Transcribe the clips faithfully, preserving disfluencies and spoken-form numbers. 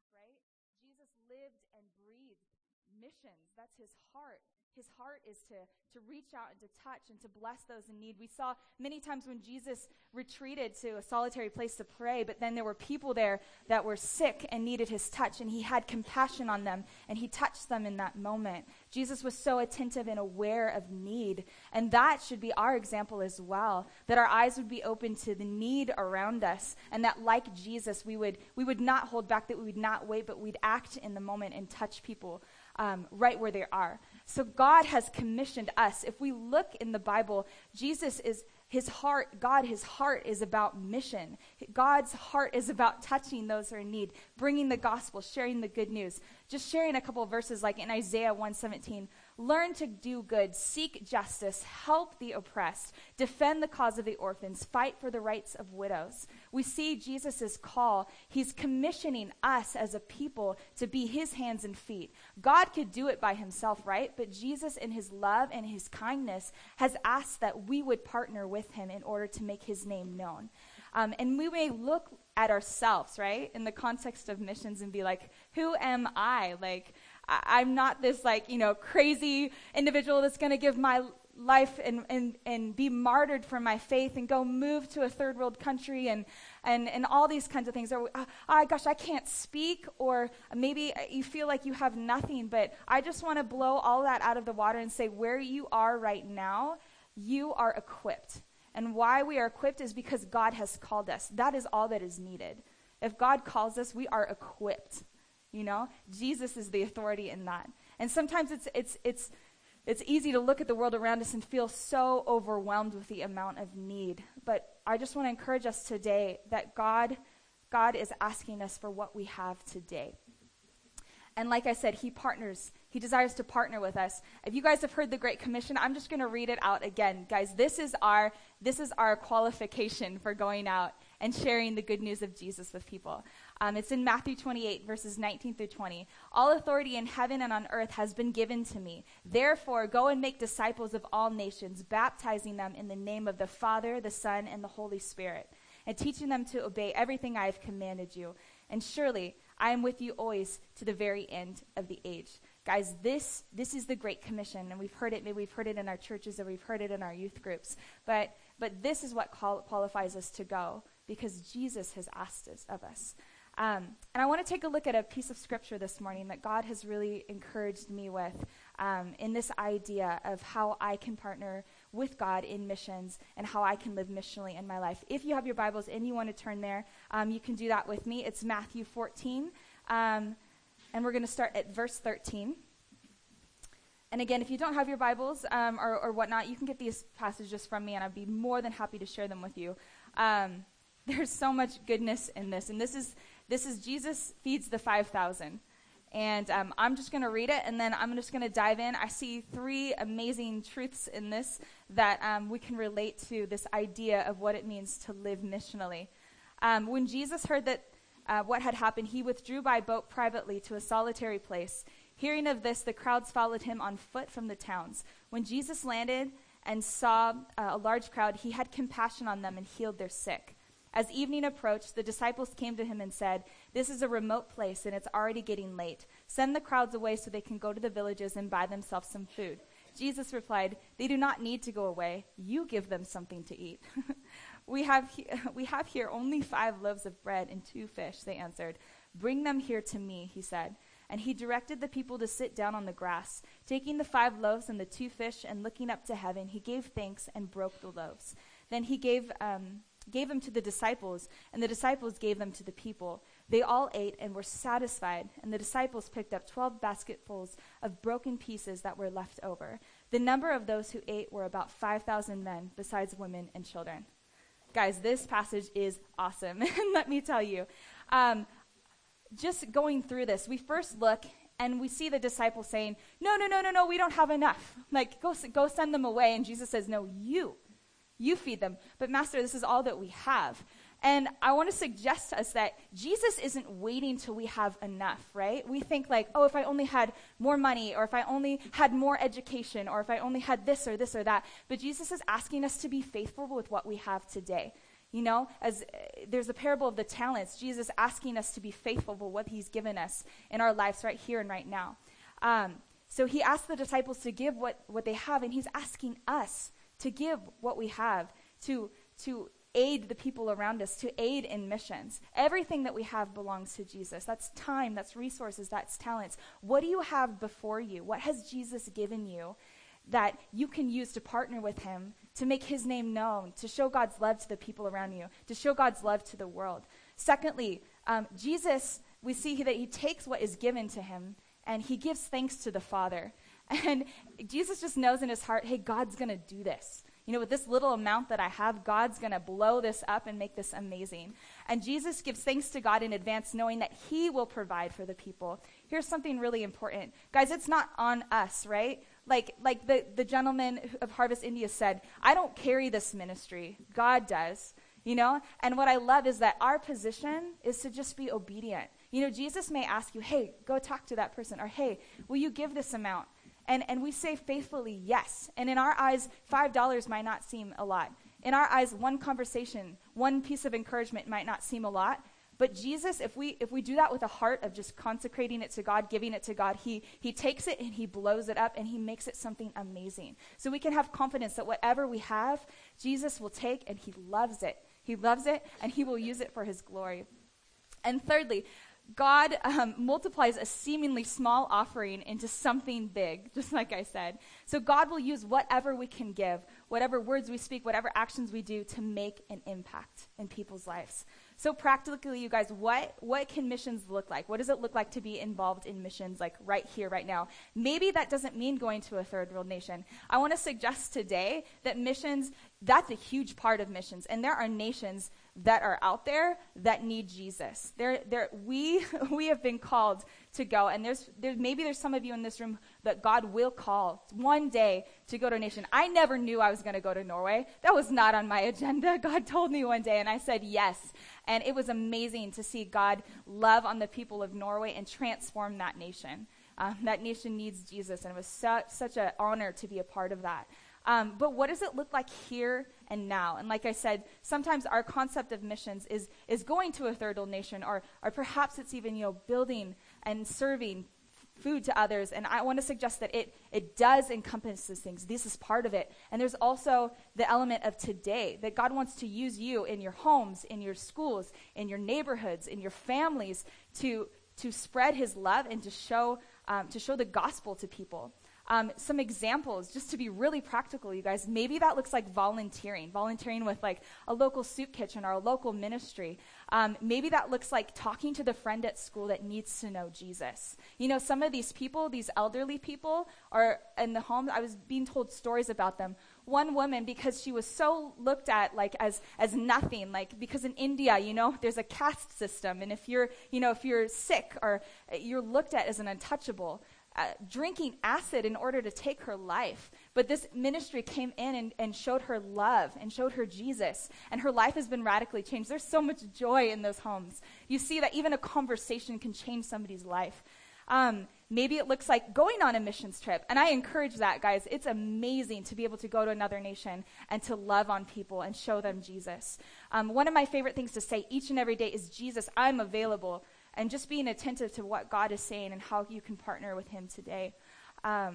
right? Jesus lived and breathed missions. That's his heart. His heart is to, to reach out and to touch and to bless those in need. We saw many times when Jesus retreated to a solitary place to pray, but then there were people there that were sick and needed his touch, and he had compassion on them, and he touched them in that moment. Jesus was so attentive and aware of need, and that should be our example as well, that our eyes would be open to the need around us, and that like Jesus, we would we would not hold back, that we would not wait, but we'd act in the moment and touch people um, right where they are. So God has commissioned us. If we look in the Bible, Jesus is, his heart, God, his heart is about mission. God's heart is about touching those who are in need, bringing the gospel, sharing the good news. Just sharing a couple of verses like in Isaiah one seventeen, learn to do good, seek justice, help the oppressed, defend the cause of the orphans, fight for the rights of widows. We see Jesus' call. He's commissioning us as a people to be his hands and feet. God could do it by himself, right? But Jesus, in his love and his kindness, has asked that we would partner with him in order to make his name known. Um, and we may look at ourselves, right, in the context of missions and be like, who am I? Like, I- I'm not this, like, you know, crazy individual that's going to give my life and, and, and be martyred for my faith and go move to a third world country and, and, and all these kinds of things. Or, oh, oh, gosh, I can't speak, or maybe you feel like you have nothing, but I just want to blow all that out of the water and say where you are right now, you are equipped. And why we are equipped is because God has called us. That is all that is needed. If God calls us, we are equipped. You know, Jesus is the authority in that. And sometimes it's it's it's it's easy to look at the world around us and feel so overwhelmed with the amount of need. But I just want to encourage us today that God God is asking us for what we have today. And like I said, he partners. He desires to partner with us. If you guys have heard the Great Commission, I'm just going to read it out again. Guys, this is our this is our qualification for going out and sharing the good news of Jesus with people. Um, it's in Matthew twenty-eight, verses nineteen through twenty. All authority in heaven and on earth has been given to me. Therefore, go and make disciples of all nations, baptizing them in the name of the Father, the Son, and the Holy Spirit, and teaching them to obey everything I have commanded you. And surely I am with you always to the very end of the age. Guys, this this is the Great Commission, and we've heard it. Maybe we've heard it in our churches, or we've heard it in our youth groups. But but this is what qual- qualifies us to go, because Jesus has asked us of us. Um, and I want to take a look at a piece of scripture this morning that God has really encouraged me with um, in this idea of how I can partner with God in missions and how I can live missionally in my life. If you have your Bibles and you want to turn there, um, you can do that with me. It's Matthew fourteen, um, and we're going to start at verse thirteen. And again, if you don't have your Bibles um, or, or whatnot, you can get these passages from me, and I'd be more than happy to share them with you. Um, there's so much goodness in this, and this is this is Jesus feeds the five thousand. And um, I'm just going to read it, and then I'm just going to dive in. I see three amazing truths in this that um, we can relate to this idea of what it means to live missionally. Um, when Jesus heard that uh, what had happened, he withdrew by boat privately to a solitary place. Hearing of this, the crowds followed him on foot from the towns. When Jesus landed and saw uh, a large crowd, he had compassion on them and healed their sick. As evening approached, the disciples came to him and said, "This is a remote place, and it's already getting late. Send the crowds away so they can go to the villages and buy themselves some food." Jesus replied, "They do not need to go away. You give them something to eat." we have he- we have here only five loaves of bread and two fish," they answered. "Bring them here to me," he said. And he directed the people to sit down on the grass. Taking the five loaves and the two fish and looking up to heaven, he gave thanks and broke the loaves. Then he gave um, gave them to the disciples, and the disciples gave them to the people. They all ate and were satisfied, and the disciples picked up twelve basketfuls of broken pieces that were left over. The number of those who ate were about five thousand men, besides women and children. Guys, this passage is awesome, and let me tell you. Um, Just going through this, we first look and we see the disciples saying, no, no, no, no, no, we don't have enough. Like, go go send them away. And Jesus says, no, you, you feed them. But Master, this is all that we have. And I want to suggest to us that Jesus isn't waiting till we have enough, right? We think like, oh, if I only had more money, or if I only had more education, or if I only had this or this or that. But Jesus is asking us to be faithful with what we have today. You know, as uh, there's a parable of the talents, Jesus asking us to be faithful with what he's given us in our lives right here and right now. Um, so he asked the disciples to give what, what they have, and he's asking us to give what we have, to, to aid the people around us, to aid in missions. Everything that we have belongs to Jesus. That's time, that's resources, that's talents. What do you have before you? What has Jesus given you that you can use to partner with him, to make his name known, to show God's love to the people around you, to show God's love to the world? Secondly, um, Jesus, we see that he takes what is given to him and he gives thanks to the Father. And Jesus just knows in his heart, hey, God's going to do this. You know, with this little amount that I have, God's going to blow this up and make this amazing. And Jesus gives thanks to God in advance, knowing that he will provide for the people. Here's something really important. Guys, it's not on us, right? Like like the, the gentleman of Harvest India said, I don't carry this ministry. God does, you know? And what I love is that our position is to just be obedient. You know, Jesus may ask you, hey, go talk to that person. Or, hey, will you give this amount? And and we say faithfully, yes. And in our eyes, five dollars might not seem a lot. In our eyes, one conversation, one piece of encouragement might not seem a lot. But Jesus, if we if we do that with a heart of just consecrating it to God, giving it to God, he he takes it and he blows it up and he makes it something amazing. So we can have confidence that whatever we have, Jesus will take and he loves it. He loves it and he will use it for his glory. And thirdly, God um, multiplies a seemingly small offering into something big, just like I said. So God will use whatever we can give, whatever words we speak, whatever actions we do to make an impact in people's lives. So practically, you guys, what, what can missions look like? What does it look like to be involved in missions, like right here, right now? Maybe that doesn't mean going to a third world nation. I want to suggest today that missions, that's a huge part of missions. And there are nations that are out there that need Jesus. There, there, we, we have been called to go. And there's, there, maybe there's some of you in this room that God will call one day to go to a nation. I never knew I was going to go to Norway. That was not on my agenda. God told me one day, and I said yes. And it was amazing to see God love on the people of Norway and transform that nation. Um, that nation needs Jesus, and it was su- such an honor to be a part of that. Um, but what does it look like here and now? And like I said, sometimes our concept of missions is is going to a third world nation, or or perhaps it's even, you know, building and serving food to others. And I want to suggest that it it does encompass these things. This is part of it. And there's also the element of today, that God wants to use you in your homes, in your schools, in your neighborhoods, in your families to to spread his love and to show um, to show the gospel to people. Um, some examples, just to be really practical, you guys. Maybe that looks like volunteering, volunteering with like a local soup kitchen or a local ministry. Um, maybe that looks like talking to the friend at school that needs to know Jesus. You know, some of these people, these elderly people, are in the home. I was being told stories about them. One woman, because she was so looked at like as as nothing, like because in India, you know, there's a caste system, and if you're, you know, if you're sick or you're looked at as an untouchable. Uh, drinking acid in order to take her life. But this ministry came in and, and showed her love and showed her Jesus. And her life has been radically changed. There's so much joy in those homes. You see that even a conversation can change somebody's life. Um, maybe it looks like going on a missions trip. And I encourage that, guys. It's amazing to be able to go to another nation and to love on people and show them Jesus. Um, one of my favorite things to say each and every day is, Jesus, I'm available. And just being attentive to what God is saying and how you can partner with him today. Um,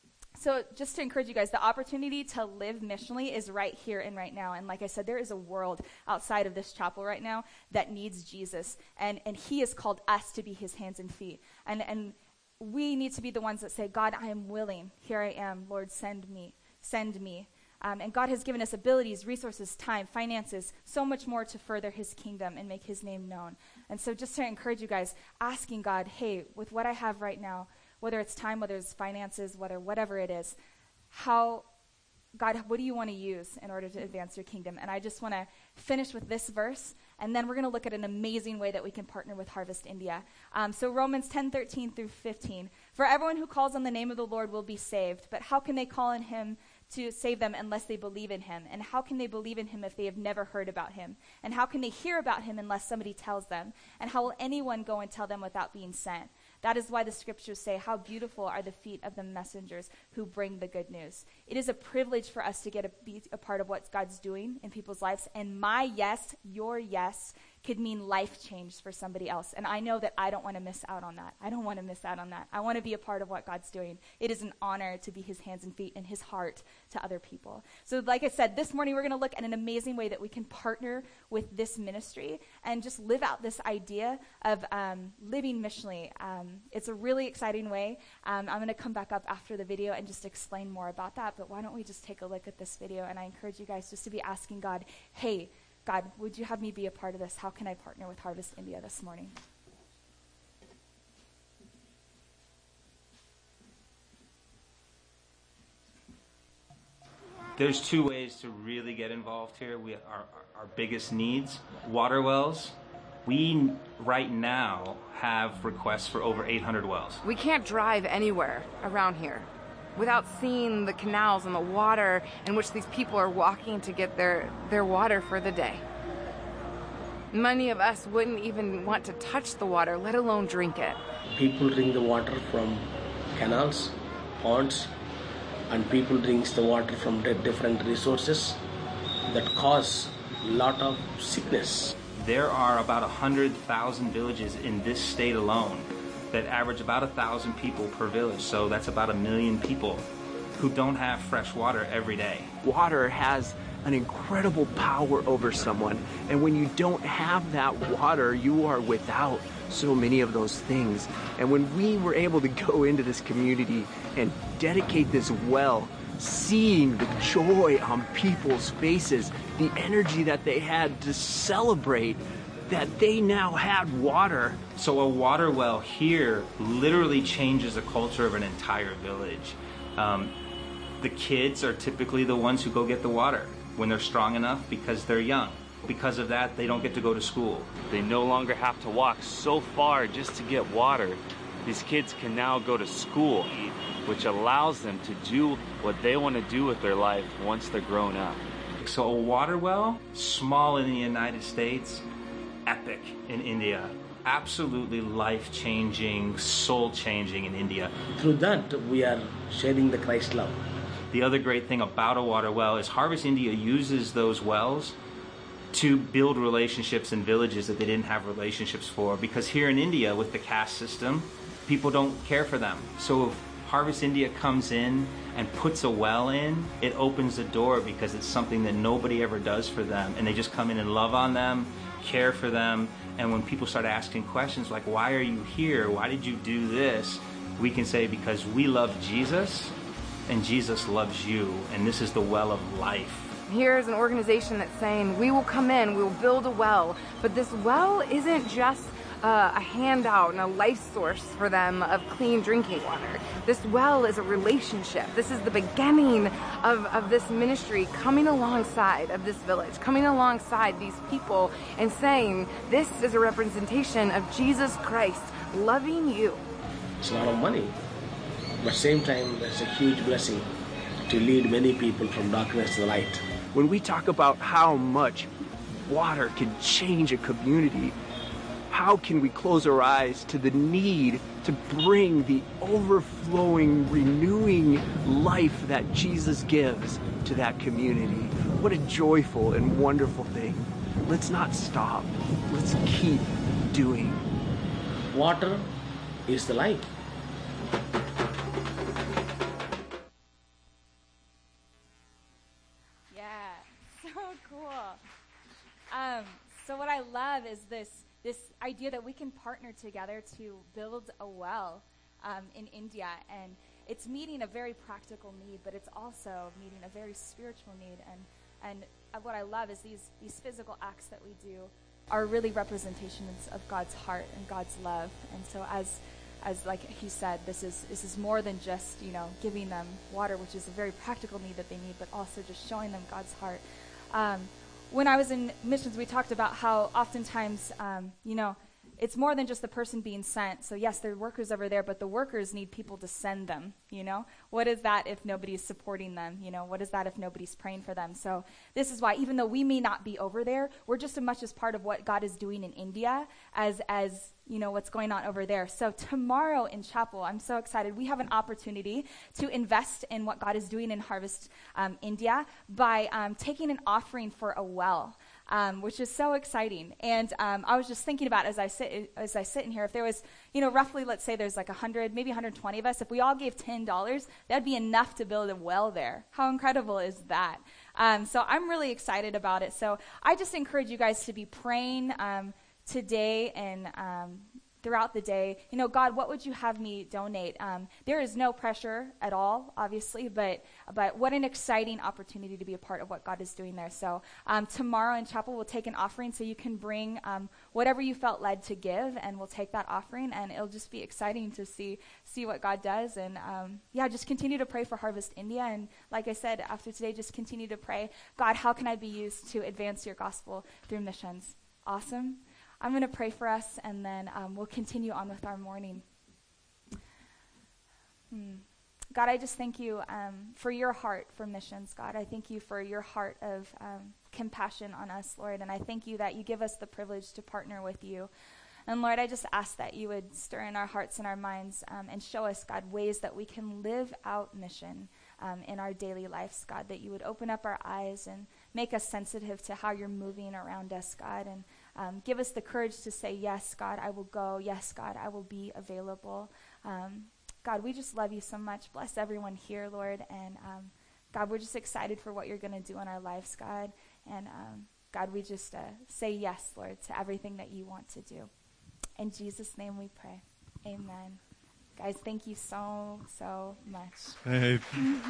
so just to encourage you guys, the opportunity to live missionally is right here and right now. And like I said, there is a world outside of this chapel right now that needs Jesus. And, and he has called us to be his hands and feet. And, and we need to be the ones that say, God, I am willing. Here I am. Lord, send me. Send me. Um, and God has given us abilities, resources, time, finances, so much more to further his kingdom and make his name known. And so just to encourage you guys, asking God, hey, with what I have right now, whether it's time, whether it's finances, whether whatever it is, how, God, what do you want to use in order to advance your kingdom? And I just want to finish with this verse, and then we're going to look at an amazing way that we can partner with Harvest India. Um, so Romans ten, thirteen through fifteen. For everyone who calls on the name of the Lord will be saved, but how can they call on him to save them unless they believe in him? And how can they believe in him if they have never heard about him? And how can they hear about him unless somebody tells them? And how will anyone go and tell them without being sent? That is why the scriptures say, how beautiful are the feet of the messengers who bring the good news. It is a privilege for us to get a, be a part of what God's doing in people's lives. And my yes, your yes, could mean life change for somebody else. And I know that I don't want to miss out on that. I don't want to miss out on that. I want to be a part of what God's doing. It is an honor to be his hands and feet and his heart to other people. So like I said, this morning we're going to look at an amazing way that we can partner with this ministry and just live out this idea of um, living missionally. Um, it's a really exciting way. Um, I'm going to come back up after the video and just explain more about that. But why don't we just take a look at this video? And I encourage you guys just to be asking God, hey, God, would you have me be a part of this? How can I partner with Harvest India this morning? There's two ways to really get involved here. We, our, our biggest needs, water wells. We, right now, have requests for over eight hundred wells. We can't drive anywhere around here without seeing the canals and the water in which these people are walking to get their, their water for the day. Many of us wouldn't even want to touch the water, let alone drink it. People drink the water from canals, ponds, and people drink the water from different resources that cause a lot of sickness. There are about one hundred thousand villages in this state alone that average about one thousand people per village, so that's about a million people who don't have fresh water every day. Water has an incredible power over someone, and when you don't have that water, you are without so many of those things. And when we were able to go into this community and dedicate this well, seeing the joy on people's faces, the energy that they had to celebrate that they now had water. So a water well here literally changes the culture of an entire village. Um, the kids are typically the ones who go get the water when they're strong enough because they're young. Because of that, they don't get to go to school. They no longer have to walk so far just to get water. These kids can now go to school, which allows them to do what they want to do with their life once they're grown up. So a water well, small in the United States, epic in India. Absolutely life-changing, soul-changing in India. Through that, we are sharing the Christ love. The other great thing about a water well is Harvest India uses those wells to build relationships in villages that they didn't have relationships for. Because here in India, with the caste system, people don't care for them. So if Harvest India comes in and puts a well in, it opens the door because it's something that nobody ever does for them. And they just come in and love on them, care for them. And when people start asking questions like, why are you here? Why did you do this? We can say, because we love Jesus and Jesus loves you. And this is the well of life. Here's an organization that's saying, we will come in, we will build a well. But this well isn't just uh, a handout and a life source for them of clean drinking water. This well is a relationship. This is the beginning of, of this ministry coming alongside of this village, coming alongside these people and saying, this is a representation of Jesus Christ loving you. It's a lot of money, but at the same time, there's a huge blessing to lead many people from darkness to the light. When we talk about how much water can change a community, how can we close our eyes to the need to bring the overflowing, renewing life that Jesus gives to that community? What a joyful and wonderful thing. Let's not stop. Let's keep doing. Water is the life. Um, so what I love is this this idea that we can partner together to build a well um, in India, and it's meeting a very practical need, but it's also meeting a very spiritual need. And and what I love is these these physical acts that we do are really representations of God's heart and God's love. And so as as like he said, this is this is more than just, you know, giving them water, which is a very practical need that they need, but also just showing them God's heart. Um, When I was in missions, we talked about how oftentimes, um, you know, it's more than just the person being sent. So yes, there are workers over there, but the workers need people to send them, you know? What is that if nobody's supporting them? You know, what is that if nobody's praying for them? So this is why, even though we may not be over there, we're just as much as part of what God is doing in India as as you know, what's going on over there. So tomorrow in chapel, I'm so excited. We have an opportunity to invest in what God is doing in Harvest um, India by um, taking an offering for a well. Um, which is so exciting. And um, I was just thinking about as I sit as I sit in here, if there was, you know, roughly, let's say there's like one hundred, maybe one hundred twenty of us, if we all gave ten dollars, that'd be enough to build a well there. How incredible is that? Um, so I'm really excited about it. So I just encourage you guys to be praying um, today and um, throughout the day. You know, God, what would you have me donate? Um, there is no pressure at all, obviously, but but what an exciting opportunity to be a part of what God is doing there. So um, tomorrow in chapel, we'll take an offering, so you can bring um, whatever you felt led to give, and we'll take that offering, and it'll just be exciting to see see what God does. And um, yeah, just continue to pray for Harvest India. And like I said, after today, just continue to pray, God, how can I be used to advance your gospel through missions? Awesome. I'm going to pray for us, and then um, we'll continue on with our morning. Hmm. God, I just thank you um, for your heart for missions, God. I thank you for your heart of um, compassion on us, Lord, and I thank you that you give us the privilege to partner with you. And Lord, I just ask that you would stir in our hearts and our minds um, and show us, God, ways that we can live out mission um, in our daily lives, God, that you would open up our eyes and make us sensitive to how you're moving around us, God, and um, give us the courage to say, yes, God, I will go. Yes, God, I will be available. Um, God, we just love you so much. Bless everyone here, Lord, and um, God, we're just excited for what you're going to do in our lives, God, and um, God, we just uh, say yes, Lord, to everything that you want to do. In Jesus' name we pray. Amen. Guys, thank you so, so much. Hey.